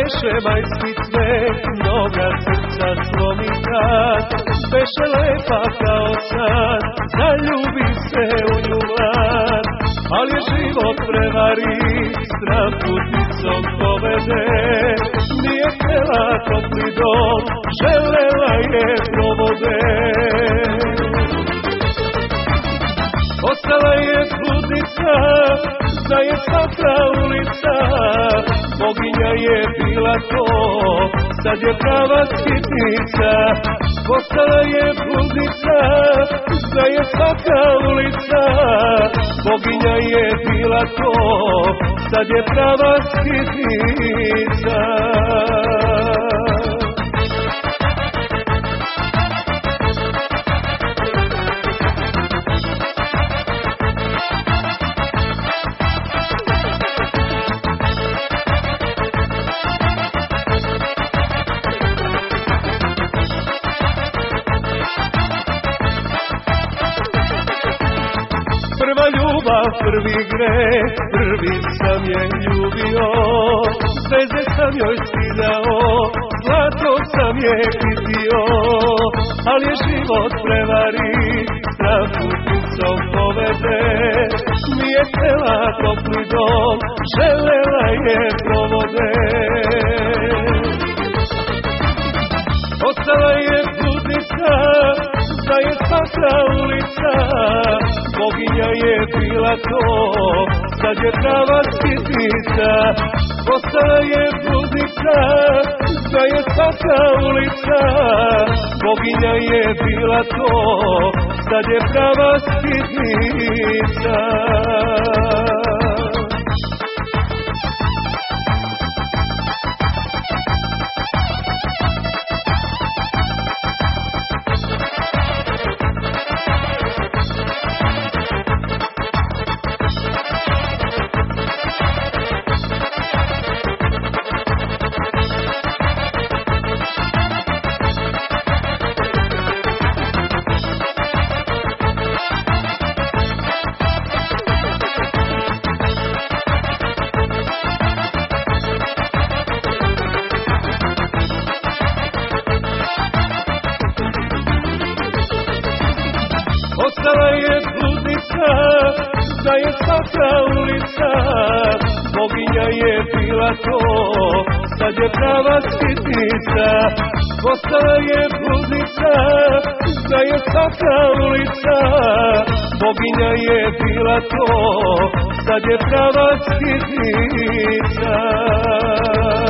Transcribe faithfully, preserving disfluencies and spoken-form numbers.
beše majski cvet, mnoga srca slomi kad, beše lepa kao san, zaljubi se u nju mlad. Al je život prevari, strah puticom povede, nije htjela topli dom, želela je provode. Ostala je bludnica, zna je svaka ulica, boginja je bila to, sad je prava skitnica. Ostala je bludnica, zna je svaka ulica, boginja je bila to, sad je prava skitnica. Prva ljubav, prvi greh, prvi sam je ljubio, veze sam joj skidao, zlato sam je pitio, al je život prevari, strah puticom povede, nije htjela topli dom, želela je provode. Ostala je bludnica, zna je svaka ulica, boginja je bila to, sad je prava skitnica. Ostala je bludnica, zna je svaka ulica, boginja je bila to, sad je prava skitnica. Ostala je bludnica, zna je svaka ulica, boginja je bila to, sad je prava skitnica. Ostala je bludnica, zna je svaka ulica, boginja je bila to, sad je prava skitnica.